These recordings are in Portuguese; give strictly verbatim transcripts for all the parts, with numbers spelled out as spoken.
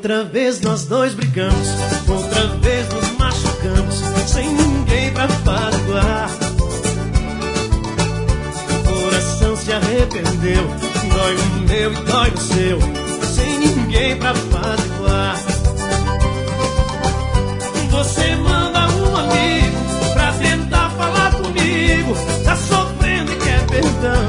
Outra vez nós dois brigamos, outra vez nos machucamos, sem ninguém pra apaziguar. O coração se arrependeu, dói no meu e dói no seu, sem ninguém pra apaziguar. Você manda um amigo pra tentar falar comigo, tá sofrendo e quer perdão.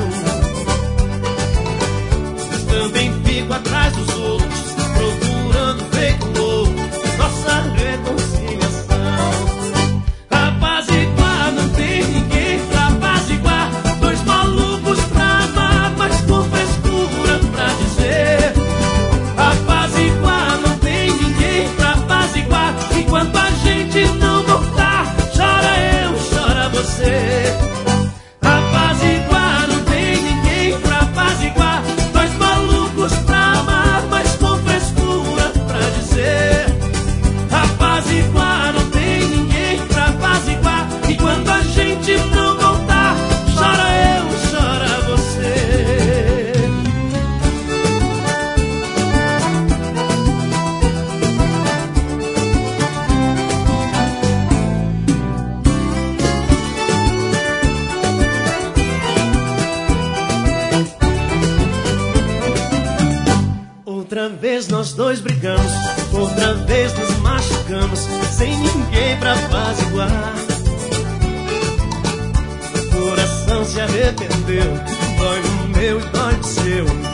Também fico atrás dos outros, procurando feito louco nossa reconciliação. Apaziguar, não tem ninguém pra apaziguar. Dois malucos pra amar, mas com frescura pra dizer. Apaziguar, não tem ninguém pra apaziguar. Enquanto a gente não voltar, chora eu, chora você. Apaziguar, não tem ninguém pra apaziguar. Dois malucos pra amar, mas com frescura pra dizer. Apaziguar, não tem ninguém pra apaziguar. Enquanto a gente não voltar, chora eu, chora você. Outra vez nós dois brigamos, outra vez nos machucamos, sem ninguém pra apaziguar. O coração se arrependeu, dói no meu e dói no seu,